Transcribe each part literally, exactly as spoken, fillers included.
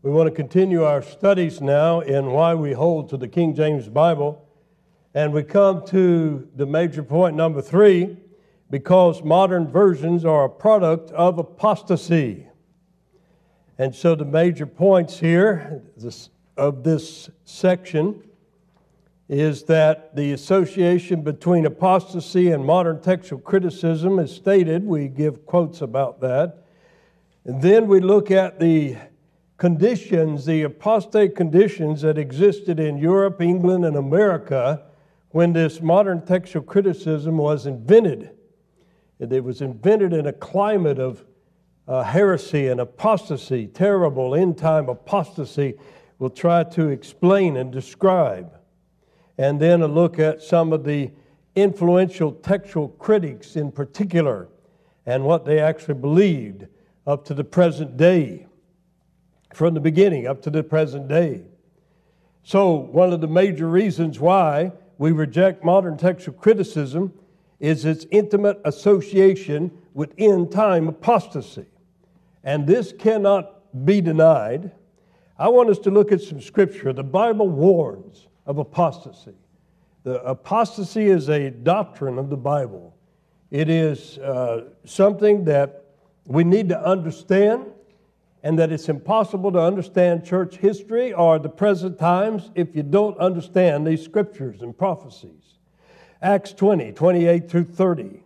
We want to continue our studies now in why we hold to the King James Bible. And we come to the major point number three, because modern versions are a product of apostasy. And so the major points here this, of this section is that the association between apostasy and modern textual criticism is stated. We give quotes about that. And then we look at the conditions, the apostate conditions that existed in Europe, England, and America when this modern textual criticism was invented. It was invented in a climate of uh, heresy and apostasy, terrible end-time apostasy. We'll try to explain and describe. And then a look at some of the influential textual critics in particular and what they actually believed up to the present day, from the beginning up to the present day. So one of the major reasons why we reject modern textual criticism is its intimate association with end-time apostasy. And this cannot be denied. I want us to look at some scripture. The Bible warns of apostasy. The apostasy is a doctrine of the Bible. It is uh, something that we need to understand, and that it's impossible to understand church history or the present times if you don't understand these scriptures and prophecies. Acts twenty, twenty-eight through thirty.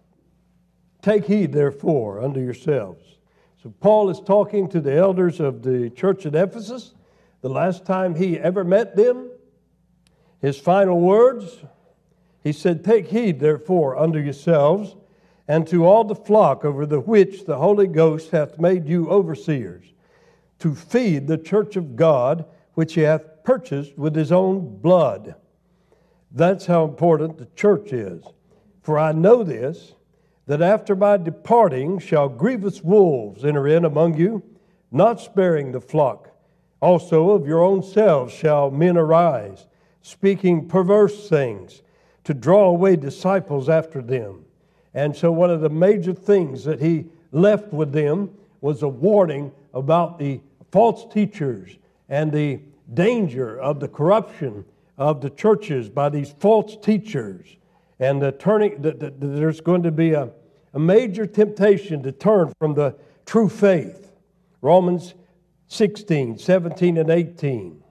Take heed, therefore, unto yourselves. So Paul is talking to the elders of the church at Ephesus, the last time he ever met them. His final words, he said, take heed, therefore, unto yourselves, and to all the flock over the which the Holy Ghost hath made you overseers, to feed the church of God, which he hath purchased with his own blood. That's how important the church is. For I know this, that after my departing shall grievous wolves enter in among you, not sparing the flock. Also of your own selves shall men arise, speaking perverse things, to draw away disciples after them. And so one of the major things that he left with them was a warning about the false teachers and the danger of the corruption of the churches by these false teachers. And the turning, the, the, there's going to be a, a major temptation to turn from the true faith. Romans sixteen, seventeen, and eighteen.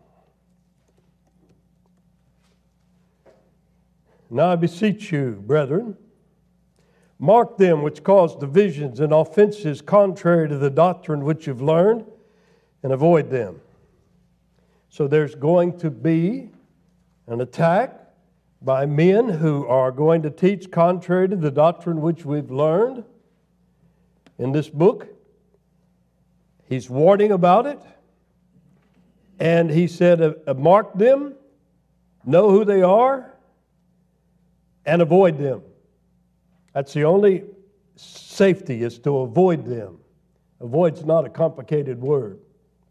Now I beseech you, brethren, mark them which cause divisions and offenses contrary to the doctrine which you've learned, and avoid them. So there's going to be an attack by men who are going to teach contrary to the doctrine which we've learned in this book. He's warning about it. And he said, uh, mark them, know who they are, and avoid them. That's the only safety, is to avoid them. Avoid's not a complicated word.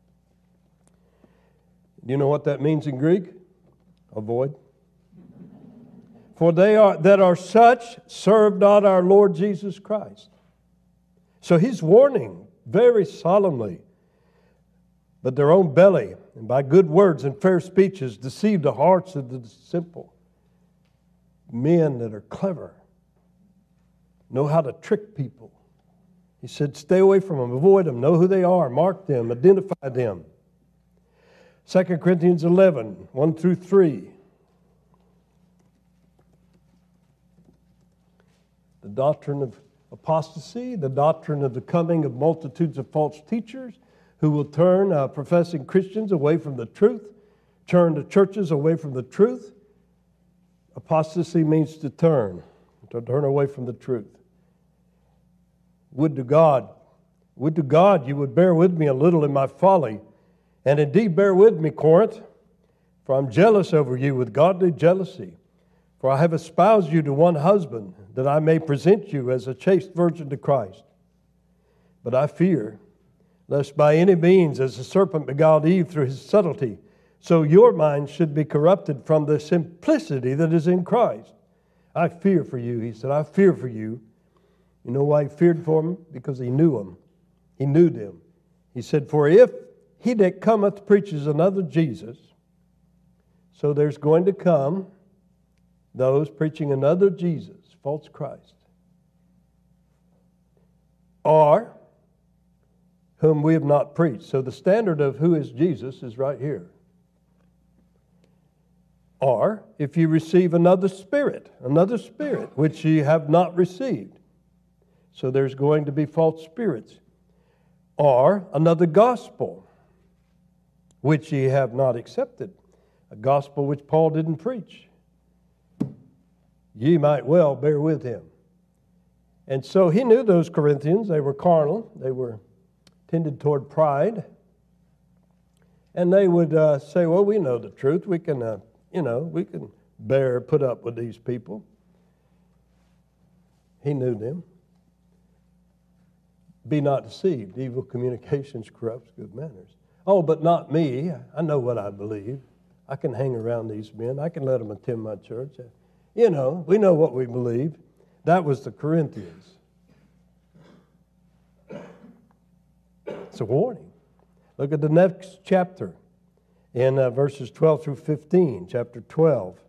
Do you know what that means in Greek? Avoid. For they are that are such serve not our Lord Jesus Christ. So he's warning very solemnly. But their own belly, and by good words and fair speeches, deceive the hearts of the simple. Men that are clever know how to trick people. He said, stay away from them, avoid them, know who they are, mark them, identify them. Second Corinthians eleven, one through three. The doctrine of apostasy, the doctrine of the coming of multitudes of false teachers who will turn uh, professing Christians away from the truth, turn the churches away from the truth. Apostasy means to turn, to turn away from the truth. Would to God, would to God you would bear with me a little in my folly, and indeed bear with me, Corinth, for I'm jealous over you with godly jealousy. For I have espoused you to one husband, that I may present you as a chaste virgin to Christ. But I fear, lest by any means, as the serpent beguiled Eve through his subtlety, so your mind should be corrupted from the simplicity that is in Christ. I fear for you, he said, I fear for you. You know why he feared for them? Because he knew them. He knew them. He said, for if he that cometh preaches another Jesus. So there's going to come those preaching another Jesus, false Christ, or whom we have not preached. So the standard of who is Jesus is right here. Or if you receive another spirit, another spirit which ye have not received. So there's going to be false spirits. Or another gospel which ye have not accepted. A gospel which Paul didn't preach. Ye might well bear with him. And so he knew those Corinthians. They were carnal. They were tended toward pride. And they would uh, say, well, we know the truth. We can, uh, you know, we can bear, put up with these people. He knew them. Be not deceived. Evil communications corrupts good manners. Oh, but not me. I know what I believe. I can hang around these men. I can let them attend my church. You know, we know what we believe. That was the Corinthians. It's a warning. Look at the next chapter in uh, verses twelve through fifteen. Chapter twelve.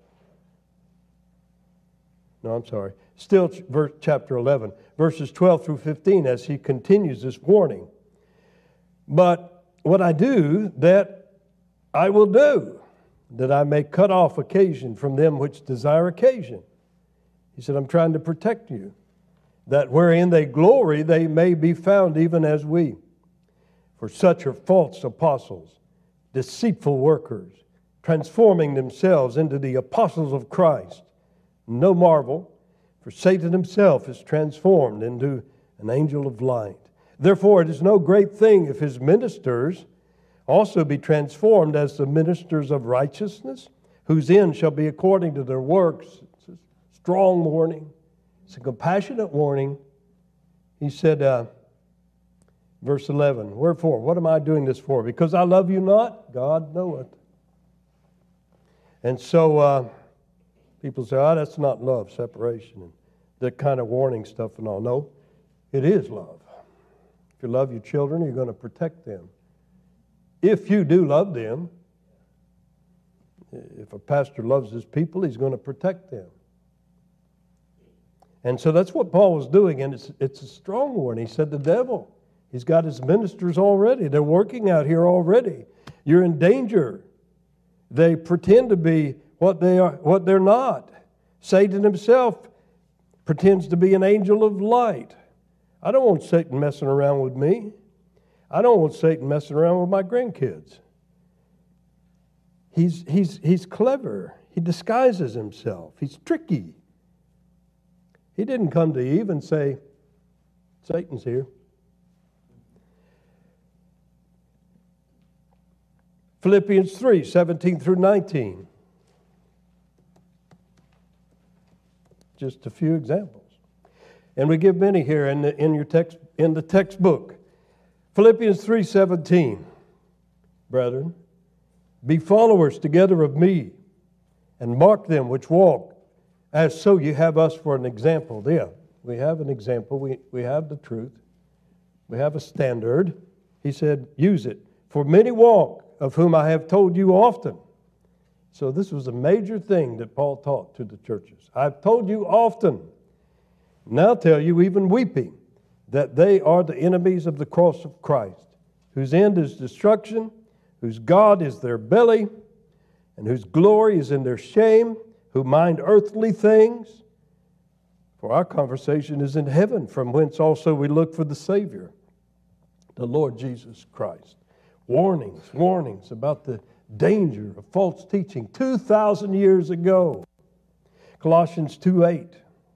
No, I'm sorry. Still ch- verse, chapter eleven. Verses twelve through fifteen as he continues this warning. But what I do, that I will do, that I may cut off occasion from them which desire occasion. He said, I'm trying to protect you, that wherein they glory, they may be found even as we. For such are false apostles, deceitful workers, transforming themselves into the apostles of Christ. No marvel, for Satan himself is transformed into an angel of light. Therefore, it is no great thing if his ministers also be transformed as the ministers of righteousness, whose end shall be according to their works. It's a strong warning. It's a compassionate warning. He said, uh, verse eleven, wherefore, what am I doing this for? Because I love you not? God knoweth. And so uh, people say, oh, that's not love, separation, and that kind of warning stuff and all. No, it is love. If you love your children, you're going to protect them. If you do love them, if a pastor loves his people, he's going to protect them. And so that's what Paul was doing, and it's, it's a strong warning. He said the devil, he's got his ministers already. They're working out here already. You're in danger. They pretend to be what they are, what they're not. Satan himself pretends to be an angel of light. I don't want Satan messing around with me. I don't want Satan messing around with my grandkids. He's, he's, he's clever. He disguises himself. He's tricky. He didn't come to Eve and say, Satan's here. Philippians three, seventeen through nineteen. Just a few examples. And we give many here in the, in your text, in the textbook. Philippians three, seventeen. Brethren, be followers together of me, and mark them which walk, as so you have us for an example. There, we have an example. We, we have the truth. We have a standard. He said, use it. For many walk, of whom I have told you often. So this was a major thing that Paul taught to the churches. I've told you often, now tell you even weeping, that they are the enemies of the cross of Christ, whose end is destruction, whose God is their belly, and whose glory is in their shame, who mind earthly things. For our conversation is in heaven, from whence also we look for the Savior, the Lord Jesus Christ. Warnings, warnings about the danger of false teaching two thousand years ago. Colossians two eight.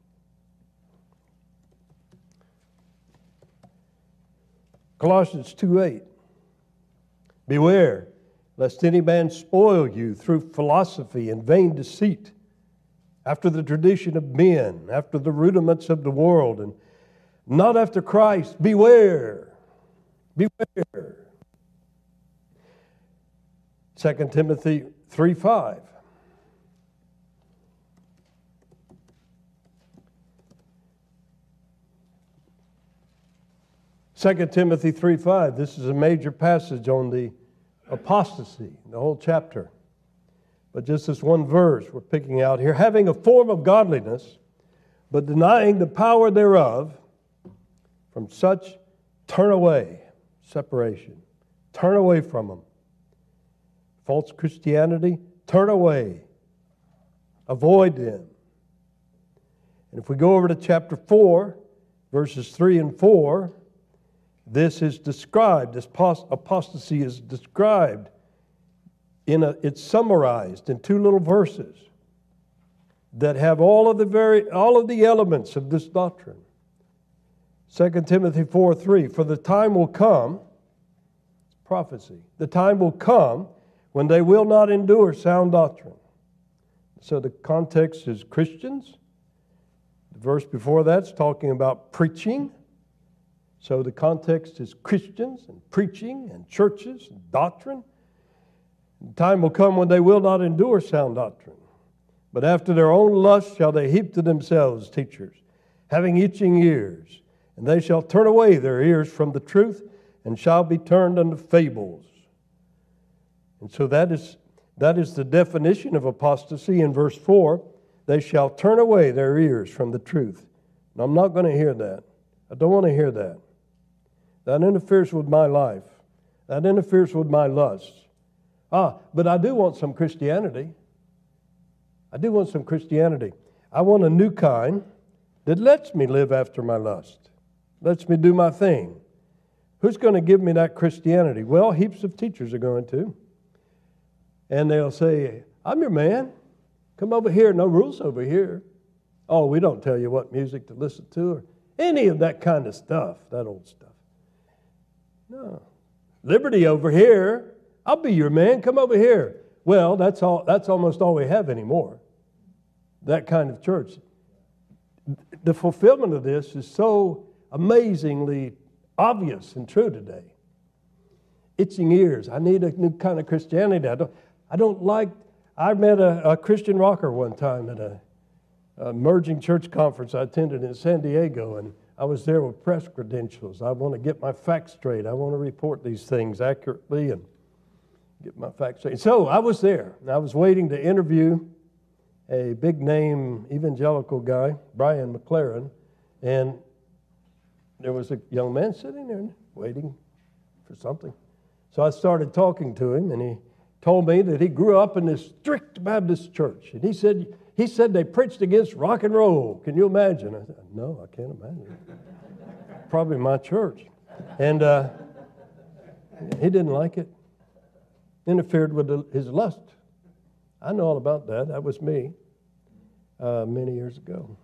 Colossians two eight. Beware, lest any man spoil you through philosophy and vain deceit, after the tradition of men, after the rudiments of the world, and not after Christ. Beware, beware. Second Timothy three five. Second Timothy three five. This is a major passage on the apostasy, the whole chapter. But just this one verse we're picking out here. Having a form of godliness, but denying the power thereof, from such turn away. Separation. Turn away from them. False Christianity, turn away. Avoid them. And if we go over to chapter four, verses three and four, this is described, this apostasy is described, in a, it's summarized in two little verses that have all of the very all of the elements of this doctrine. Second Timothy four three, for the time will come, prophecy, the time will come when they will not endure sound doctrine. So the context is Christians. The verse before that's talking about preaching. So the context is Christians and preaching and churches and doctrine. The time will come when they will not endure sound doctrine, but after their own lust shall they heap to themselves teachers, having itching ears, and they shall turn away their ears from the truth, and shall be turned unto fables. And so that is that is the definition of apostasy in verse four. They shall turn away their ears from the truth. And I'm not going to hear that. I don't want to hear that. That interferes with my life. That interferes with my lusts. Ah, but I do want some Christianity. I do want some Christianity. I want a new kind that lets me live after my lust, lets me do my thing. Who's going to give me that Christianity? Well, heaps of teachers are going to. And they'll say, I'm your man. Come over here. No rules over here. Oh, we don't tell you what music to listen to or any of that kind of stuff, that old stuff. No. Liberty over here. I'll be your man. Come over here. Well, that's all. That's almost all we have anymore. That kind of church. The fulfillment of this is so amazingly obvious and true today. Itching ears. I need a new kind of Christianity. I don't. I don't like. I met a, a Christian rocker one time at a, a emerging church conference I attended in San Diego, and I was there with press credentials. I want to get my facts straight. I want to report these things accurately and get my facts straight. So I was there, and I was waiting to interview a big-name evangelical guy, Brian McLaren, and there was a young man sitting there waiting for something. So I started talking to him, and he told me that he grew up in this strict Baptist church. And he said he said they preached against rock and roll. Can you imagine? I said, no, I can't imagine. Probably my church. And uh, he didn't like it. Interfered with the, his lust. I know all about that. That was me uh, many years ago.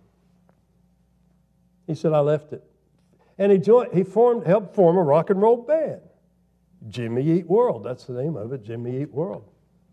He said, I left it. And he joined, he formed, helped form a rock and roll band. Jimmy Eat World, that's the name of it, Jimmy Eat World.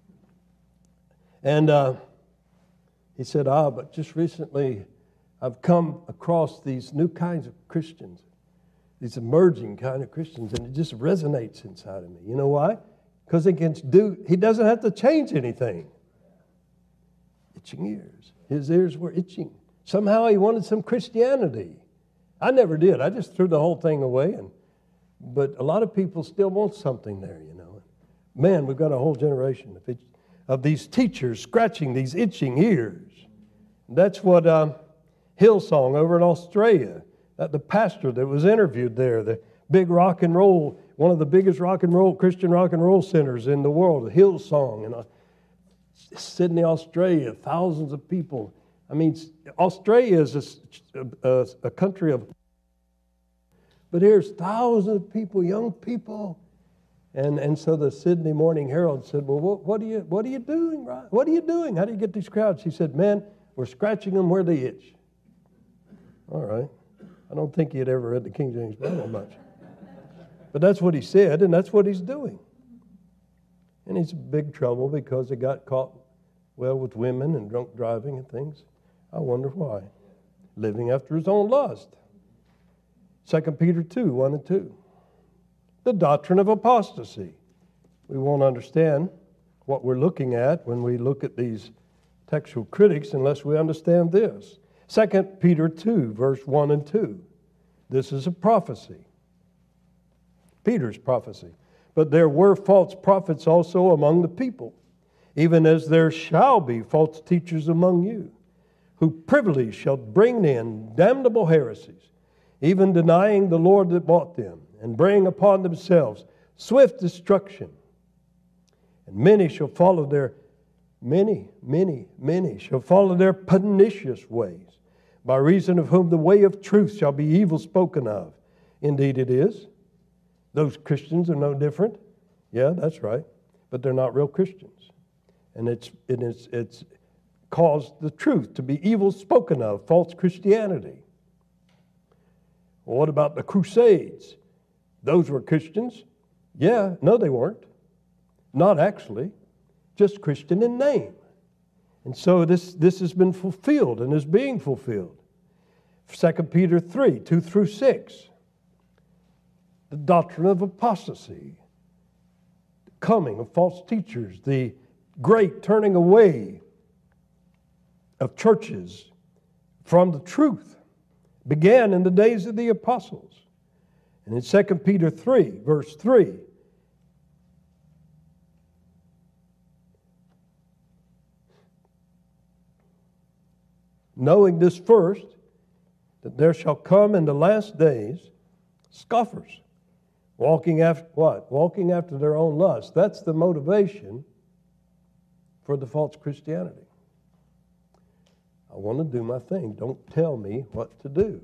And uh, he said, ah, but just recently I've come across these new kinds of Christians, these emerging kind of Christians, and it just resonates inside of me. You know why? Because he can do, he doesn't have to change anything. Itching ears. His ears were itching. Somehow he wanted some Christianity. I never did. I just threw the whole thing away. And But a lot of people still want something there, you know. Man, we've got a whole generation of, itch, of these teachers scratching these itching ears. That's what um, Hillsong over in Australia, that the pastor that was interviewed there, the big rock and roll, one of the biggest rock and roll, Christian rock and roll centers in the world, Hillsong in uh, Sydney, Australia, thousands of people. I mean, Australia is a, a, a country of... But here's thousands of people, young people. And and so the Sydney Morning Herald said, well, what, what, are you, what are you doing, right? What are you doing? How do you get these crowds? He said, man, we're scratching them where they itch. All right. I don't think he had ever read the King James Bible much. But that's what he said, and that's what he's doing. And he's in big trouble because he got caught, well, with women and drunk driving and things. I wonder why. Living after his own lust. Second Peter two, one and two. The doctrine of apostasy. We won't understand what we're looking at when we look at these textual critics unless we understand this. Second Peter two, verse one and two. This is a prophecy. Peter's prophecy. but there were false prophets also among the people, even as there shall be false teachers among you, who privily shall bring in damnable heresies, even denying the Lord that bought them, and bring upon themselves swift destruction. And many shall follow their, many, many, many shall follow their pernicious ways, by reason of whom the way of truth shall be evil spoken of. Indeed it is. Those Christians are no different. Yeah, that's right. But they're not real Christians. And it's, it is, it's caused the truth to be evil spoken of, false Christianity. Well, what about the Crusades? Those were Christians? Yeah, no they weren't. Not actually. Just Christian in name. And so this, this has been fulfilled and is being fulfilled. Second Peter three, two through six. The doctrine of apostasy, the coming of false teachers, the great turning away of churches from the truth began in the days of the apostles. And in Second Peter three, verse three, knowing this first, that there shall come in the last days scoffers, walking after what? Walking after their own lust. That's the motivation for the false Christianity. I want to do my thing. Don't tell me what to do.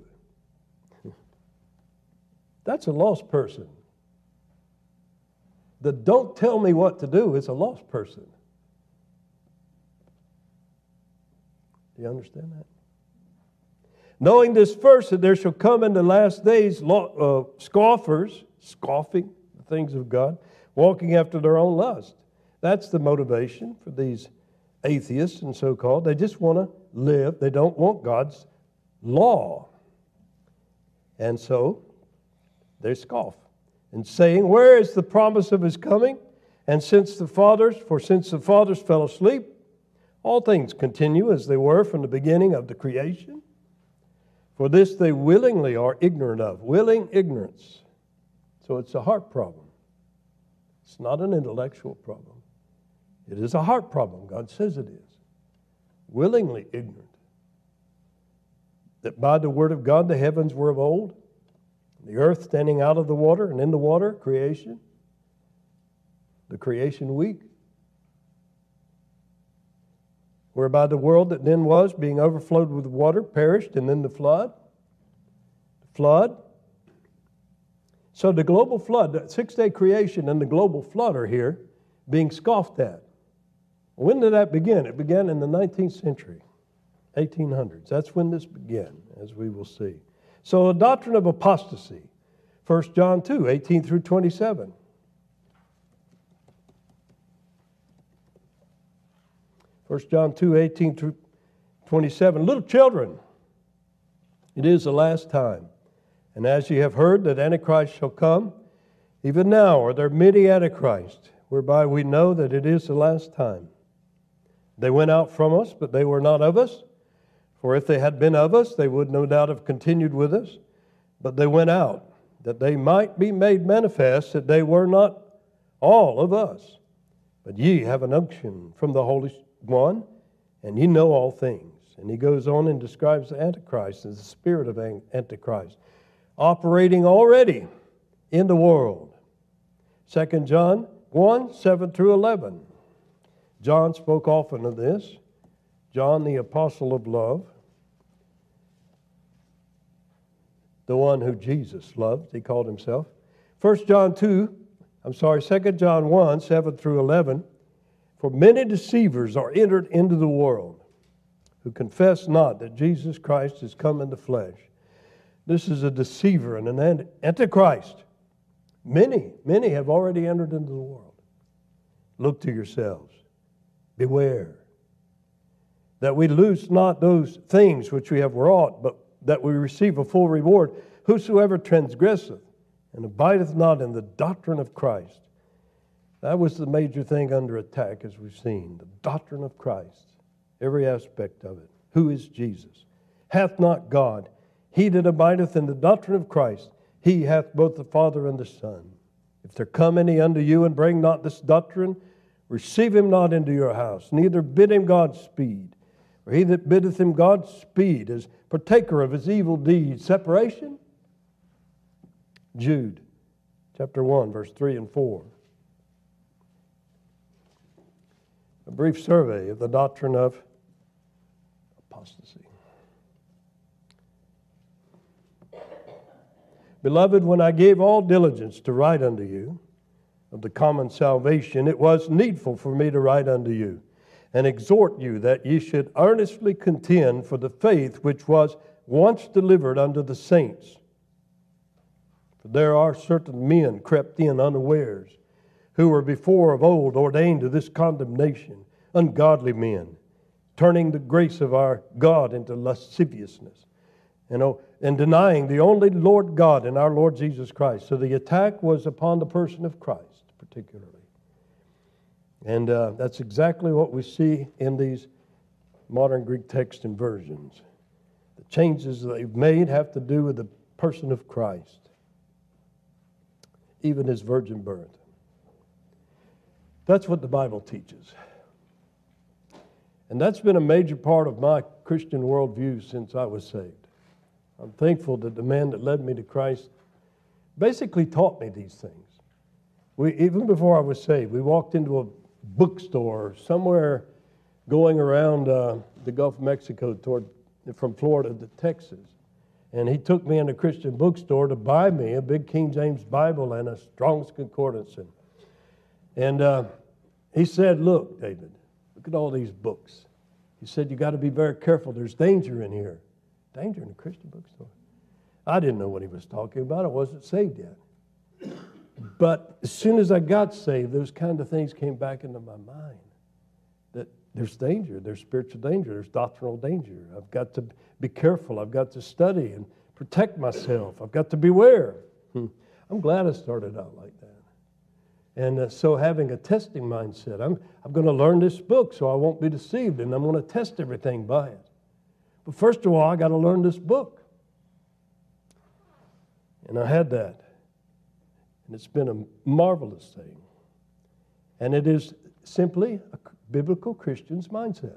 That's a lost person. The don't tell me what to do is a lost person. Do you understand that? Knowing this first, that there shall come in the last days uh, scoffers, scoffing the things of God, walking after their own lust. That's the motivation for these atheists and so-called. They just want to live. They don't want God's law. And so they scoff. And saying, where is the promise of his coming? And since the fathers, for since the fathers fell asleep, all things continue as they were from the beginning of the creation. For this they willingly are ignorant of. Willing ignorance. So it's a heart problem. It's not an intellectual problem. It is a heart problem. God says it is. Willingly ignorant. That by the word of God the heavens were of old, the earth standing out of the water, and in the water, creation. The creation week. Whereby the world that then was, being overflowed with water, perished, and then the flood. The flood. So the global flood, the six-day creation and the global flood are here being scoffed at. When did that begin? It began in the nineteenth century, eighteen hundreds. That's when this began, as we will see. So the doctrine of apostasy, First John two, eighteen through twenty-seven. First John two, eighteen through twenty-seven. Little children, it is the last time. And as ye have heard that Antichrist shall come, even now are there many Antichrists, whereby we know that it is the last time. They went out from us, but they were not of us. For if they had been of us, they would no doubt have continued with us. But they went out, that they might be made manifest that they were not all of us. But ye have an unction from the Holy One, and ye know all things. And he goes on and describes the Antichrist as the spirit of Antichrist, operating already in the world. Second John one, seven through eleven. John spoke often of this. John, the apostle of love, the one who Jesus loved, he called himself. First John two, I'm sorry, Second John one, seven through eleven. For many deceivers are entered into the world, who confess not that Jesus Christ is come in the flesh. This is a deceiver and an antichrist. Many, many have already entered into the world. Look to yourselves. Beware. That we lose not those things which we have wrought, but that we receive a full reward. Whosoever transgresseth and abideth not in the doctrine of Christ. That was the major thing under attack, as we've seen. The doctrine of Christ. Every aspect of it. Who is Jesus? Hath not God, he that abideth in the doctrine of Christ, he hath both the Father and the Son. If there come any unto you and bring not this doctrine, receive him not into your house, neither bid him Godspeed. For he that biddeth him Godspeed is partaker of his evil deeds. Separation? Jude chapter one, verse three and four. A brief survey of the doctrine of apostasy. Beloved, when I gave all diligence to write unto you of the common salvation, it was needful for me to write unto you, and exhort you that ye should earnestly contend for the faith which was once delivered unto the saints. For there are certain men crept in unawares, who were before of old ordained to this condemnation, ungodly men, turning the grace of our God into lasciviousness, you know, and denying the only Lord God and our Lord Jesus Christ. So the attack was upon the person of Christ, particularly. And uh, that's exactly what we see in these modern Greek text and versions. The changes they've made have to do with the person of Christ, even his virgin birth. That's what the Bible teaches. And that's been a major part of my Christian worldview since I was saved. I'm thankful that the man that led me to Christ basically taught me these things. We, even before I was saved, we walked into a bookstore somewhere going around uh, the Gulf of Mexico toward from Florida to Texas. And he took me in a Christian bookstore to buy me a big King James Bible and a Strong's Concordance. And, and uh, he said, look, David, look at all these books. He said, you got to be very careful. There's danger in here. Danger in a Christian bookstore. I didn't know what he was talking about. I wasn't saved yet. But as soon as I got saved, those kind of things came back into my mind. That there's danger. There's spiritual danger. There's doctrinal danger. I've got to be careful. I've got to study and protect myself. I've got to beware. Hmm. I'm glad I started out like that. And uh, so having a testing mindset, I'm, I'm going to learn this book so I won't be deceived, and I'm going to test everything by it. But first of all, I got to learn this book. And I had that. And it's been a marvelous thing. And it is simply a biblical Christian's mindset.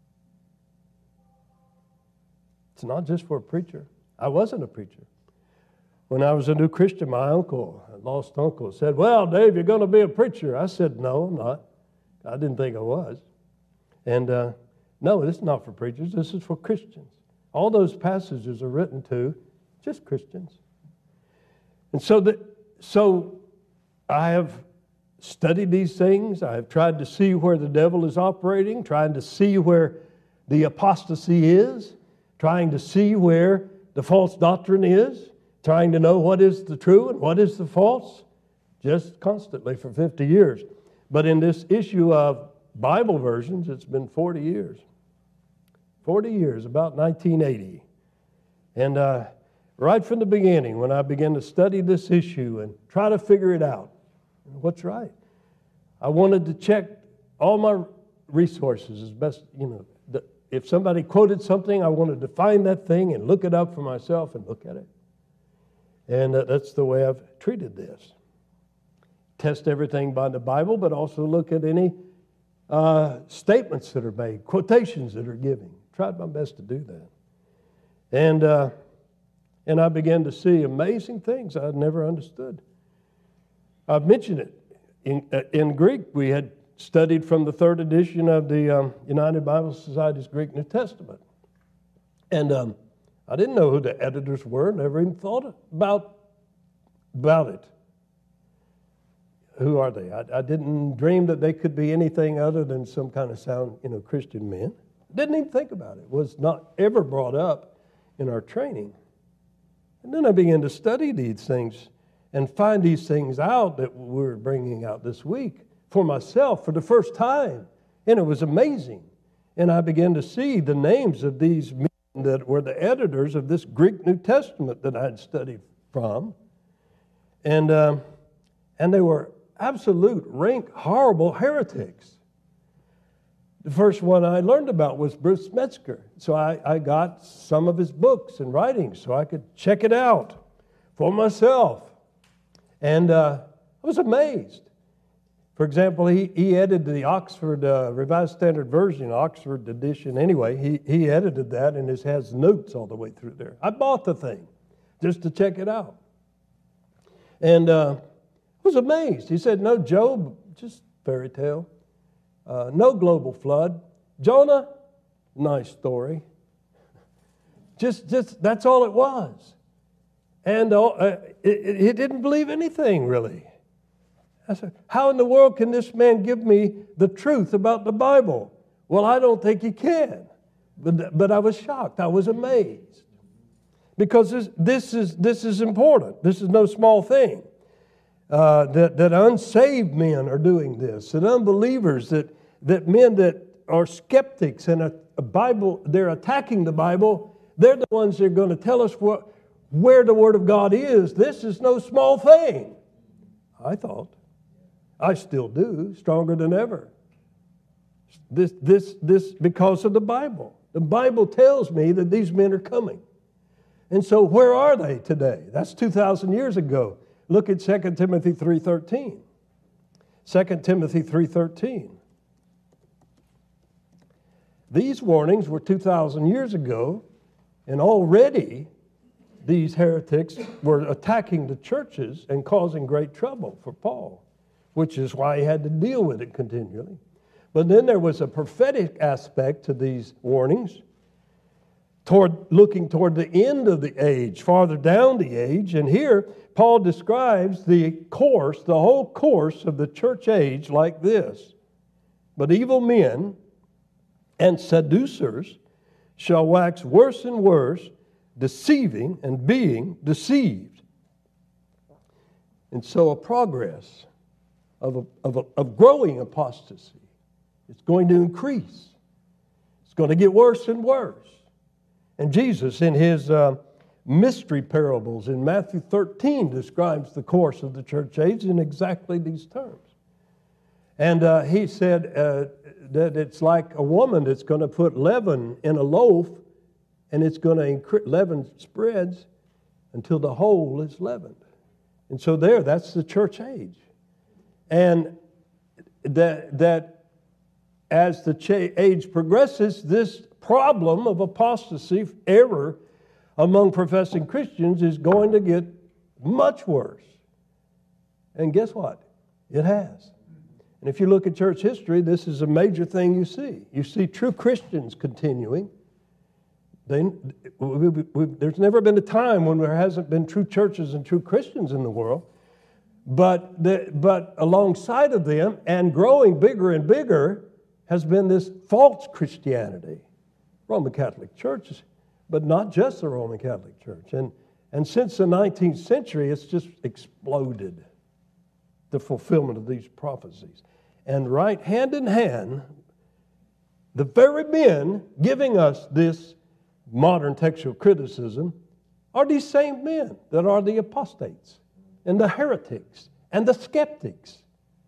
It's not just for a preacher. I wasn't a preacher. When I was a new Christian, my uncle, a lost uncle, said, well, Dave, you're going to be a preacher. I said, no, I'm not. I didn't think I was. And uh, no, this is not for preachers. This is for Christians. All those passages are written to just Christians. And so, that, so I have studied these things. I have tried to see where the devil is operating, trying to see where the apostasy is, trying to see where the false doctrine is, trying to know what is the true and what is the false, just constantly for fifty years. But in this issue of Bible versions, it's been forty years. forty years, about nineteen eighty. And uh, right from the beginning, when I began to study this issue and try to figure it out, what's right, I wanted to check all my resources as best, you know, the, if somebody quoted something, I wanted to find that thing and look it up for myself and look at it. And uh, that's the way I've treated this. Test everything by the Bible, but also look at any uh, statements that are made, quotations that are given. Tried my best to do that. And uh, and I began to see amazing things I'd never understood. I've mentioned it. In, uh, in Greek, we had studied from the third edition of the um, United Bible Society's Greek New Testament. And um, I didn't know who the editors were, never even thought about, about it. Who are they? I, I didn't dream that they could be anything other than some kind of sound, you know, Christian men. Didn't even think about it. It was not ever brought up in our training. And then I began to study these things and find these things out that we're bringing out this week for myself for the first time. And it was amazing. And I began to see the names of these men that were the editors of this Greek New Testament that I had studied from. And, um, and they were absolute, rank, horrible heretics. The first one I learned about was Bruce Metzger. So I, I got some of his books and writings so I could check it out for myself. And uh, I was amazed. For example, he, he edited the Oxford uh, Revised Standard Version, Oxford edition anyway. He, he edited that and it has notes all the way through there. I bought the thing just to check it out. And uh, I was amazed. He said, no Job, just fairy tale. Uh, no global flood. Jonah, nice story. Just, just that's all it was. And uh, it, he didn't believe anything, really. I said, how in the world can this man give me the truth about the Bible? Well, I don't think he can. But, but I was shocked. I was amazed. Because this, this, is, this is important. This is no small thing. Uh, that, that unsaved men are doing this. That unbelievers, that, that men that are skeptics and a, a Bible, they're attacking the Bible, they're the ones that are going to tell us what, where the Word of God is. This is no small thing, I thought. I still do, stronger than ever. This, this, this because of the Bible. The Bible tells me that these men are coming. And so where are they today? That's two thousand years ago. Look at Second Timothy three thirteen. Second Timothy three thirteen. These warnings were two thousand years ago, and already these heretics were attacking the churches and causing great trouble for Paul, which is why he had to deal with it continually. But then there was a prophetic aspect to these warnings, toward looking toward the end of the age, farther down the age. And here, Paul describes the course, the whole course of the church age like this. But evil men and seducers shall wax worse and worse, deceiving and being deceived. And so a progress of, a, of, a, of growing apostasy. It's going to increase. It's going to get worse and worse. And Jesus, in his uh, mystery parables in Matthew thirteen, describes the course of the church age in exactly these terms. And uh, he said uh, that it's like a woman that's going to put leaven in a loaf, and it's going to incre- leaven spreads until the whole is leavened. And so there, that's the church age. And that, that as the ch- age progresses, this problem of apostasy, error among professing Christians is going to get much worse. And guess what? It has. And if you look at church history, this is a major thing you see. You see true Christians continuing. They, we, we, we, there's never been a time when there hasn't been true churches and true Christians in the world. But, the, but alongside of them and growing bigger and bigger has been this false Christianity. Roman Catholic churches, but not just the Roman Catholic Church. And, and since the nineteenth century, it's just exploded, the fulfillment of these prophecies. And right hand in hand, the very men giving us this modern textual criticism are these same men that are the apostates and the heretics and the skeptics.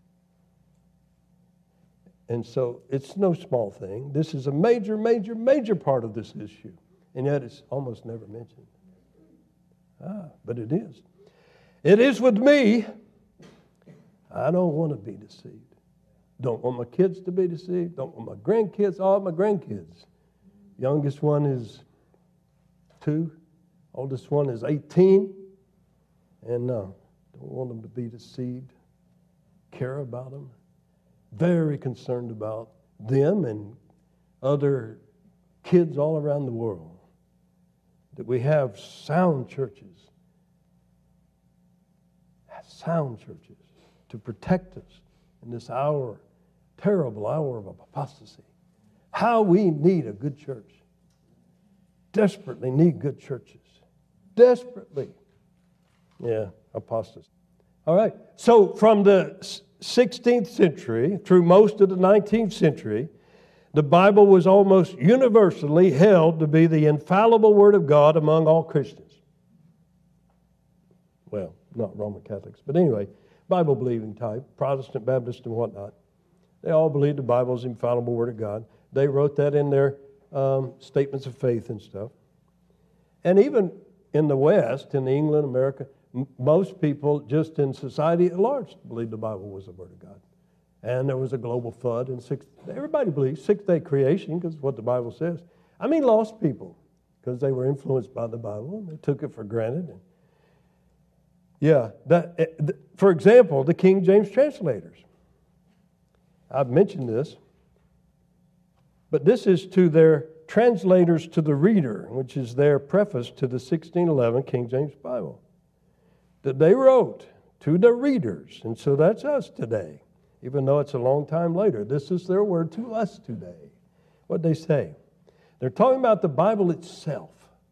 And so it's no small thing. This is a major, major, major part of this issue. And yet it's almost never mentioned. Ah, but it is. It is with me. I don't want to be deceived. Don't want my kids to be deceived. Don't want my grandkids, all my grandkids. Youngest one is two. Oldest one is eighteen. And no, don't want them to be deceived. Care about them. Very concerned about them and other kids all around the world. That we have sound churches. Sound churches to protect us in this hour, terrible hour of apostasy. How we need a good church. Desperately need good churches. Desperately. Yeah, apostasy. All right. So from the sixteenth century through most of the nineteenth century, the Bible was almost universally held to be the infallible Word of God among all Christians. Well, not Roman Catholics, but anyway, Bible-believing type, Protestant, Baptist, and whatnot. They all believed the Bible is the infallible Word of God. They wrote that in their um, statements of faith and stuff. And even in the West, in England, America, m- most people just in society at large believed the Bible was the Word of God. And there was a global flood, and six, everybody believes six-day creation, because what the Bible says. I mean lost people, because they were influenced by the Bible, and they took it for granted. And yeah, that, for example, the King James translators. I've mentioned this, but this is to their translators to the reader, which is their preface to the sixteen eleven King James Bible, that they wrote to the readers. And so that's us today, even though it's a long time later. This is their word to us today. What they say? They're talking about the Bible itself.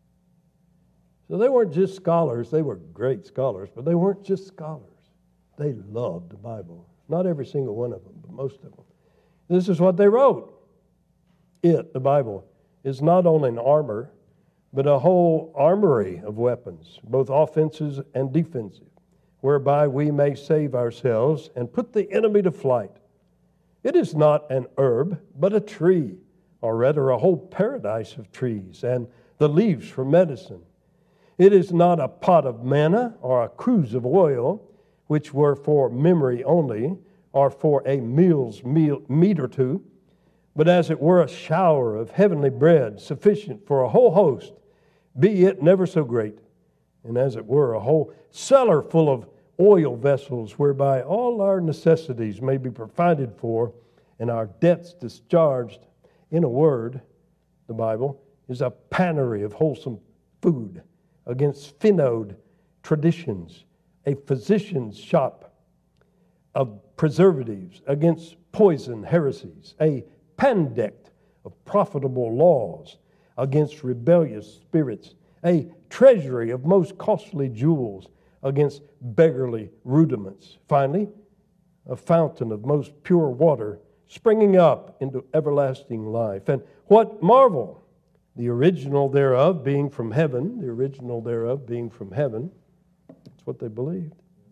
So they weren't just scholars. They were great scholars, but they weren't just scholars. They loved the Bible. Not every single one of them, but most of them. This is what they wrote. It, the Bible, is not only an armor, but a whole armory of weapons, both offensive and defensive, whereby we may save ourselves and put the enemy to flight. It is not an herb, but a tree, or rather a whole paradise of trees, and the leaves for medicine. It is not a pot of manna or a cruse of oil, which were for memory only, or for a meal's meal, meat or two, but as it were a shower of heavenly bread, sufficient for a whole host, be it never so great, and as it were a whole cellar full of oil vessels, whereby all our necessities may be provided for and our debts discharged. In a word, the Bible is a pannery of wholesome food against finode traditions, a physician's shop of preservatives against poison heresies, a pandect of profitable laws against rebellious spirits, a treasury of most costly jewels against beggarly rudiments. Finally, a fountain of most pure water springing up into everlasting life. And what marvel? The original thereof being from heaven, the original thereof being from heaven. That's what they believed.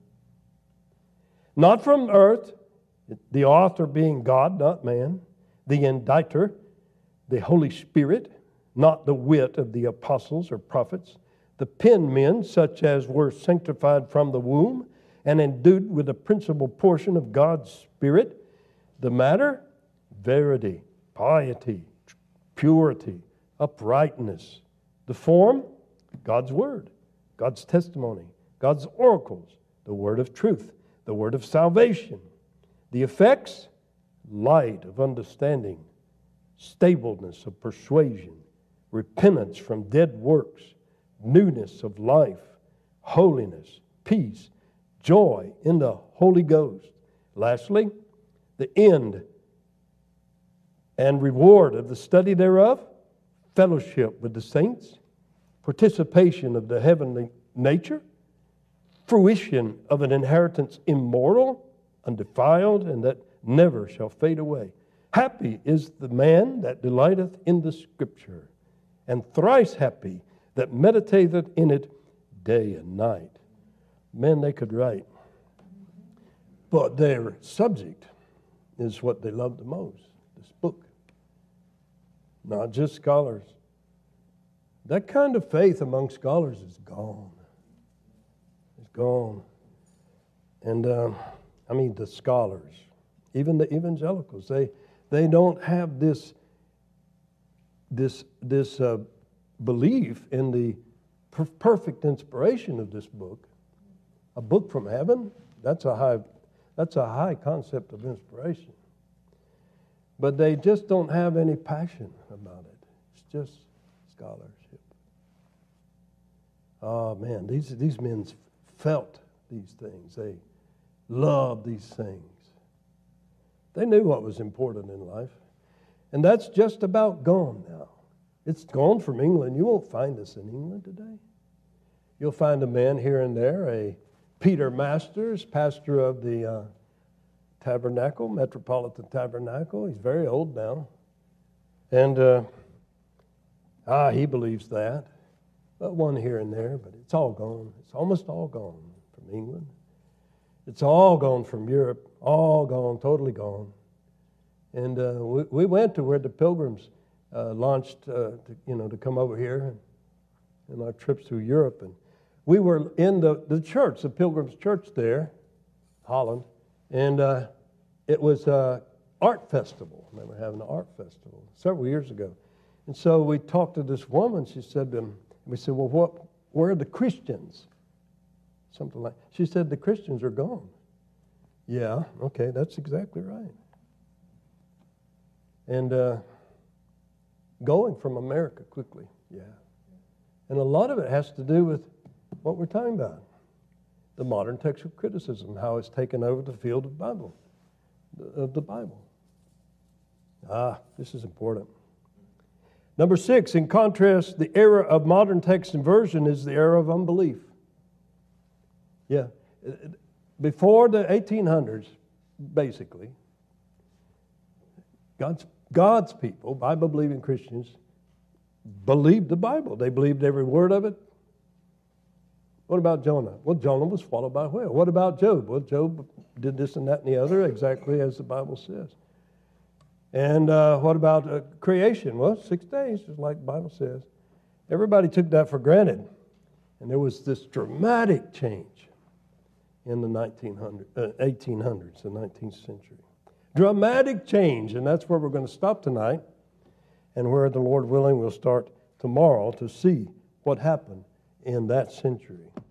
Not from earth, the author being God, not man. The inditer, the Holy Spirit, not the wit of the apostles or prophets. The pen men, such as were sanctified from the womb and endued with the principal portion of God's Spirit. The matter, verity, piety, purity, uprightness. The form, God's word, God's testimony, God's oracles, the word of truth, the word of salvation. The effects, light of understanding, stableness of persuasion, repentance from dead works, newness of life, holiness, peace, joy in the Holy Ghost. Lastly, the end and reward of the study thereof, fellowship with the saints, participation of the heavenly nature, fruition of an inheritance immortal, undefiled, and that never shall fade away. Happy is the man that delighteth in the Scripture, and thrice happy that meditateth in it day and night. Men, they could write, but their subject is what they love the most, this book. Not just scholars. That kind of faith among scholars is gone. It's gone. And, um, I mean, the scholars, even the evangelicals, they they don't have this, this, this uh, belief in the per- perfect inspiration of this book. A book from heaven, that's a high, that's a high concept of inspiration. But they just don't have any passion about it. It's just scholarship. Oh man, these these men felt these things. They loved these things. They knew what was important in life. And that's just about gone now. It's gone from England. You won't find this in England today. You'll find a man here and there, a Peter Masters, pastor of the uh, Tabernacle, Metropolitan Tabernacle. He's very old now. And, uh, ah, he believes that. But one here and there, but it's all gone. It's almost all gone from England. It's all gone from Europe, all gone, totally gone. And uh, we, we went to where the pilgrims uh, launched, uh, to, you know, to come over here, and, and our trips through Europe. And we were in the, the church, the Pilgrim's Church there, Holland, and uh, it was an art festival. I remember having an art festival several years ago. And so we talked to this woman. She said, um, we said, well, what, where are the Christians? Something like, she said, the Christians are gone. Yeah, okay, that's exactly right. And uh, going from America quickly, yeah. And a lot of it has to do with what we're talking about. The modern textual criticism, how it's taken over the field of Bible, of the Bible. Ah, this is important. Number six, in contrast, the era of modern text inversion is the era of unbelief. Yeah. Before the eighteen hundreds, basically, God's, God's people, Bible-believing Christians, believed the Bible. They believed every word of it. What about Jonah? Well, Jonah was swallowed by a whale. What about Job? Well, Job did this and that and the other, exactly as the Bible says. And uh, what about uh, creation? Well, six days, just like the Bible says. Everybody took that for granted. And there was this dramatic change in the nineteen hundreds, uh, eighteen hundreds, the nineteenth century. Dramatic change, and that's where we're going to stop tonight, and where the Lord willing we'll start tomorrow to see what happened in that century.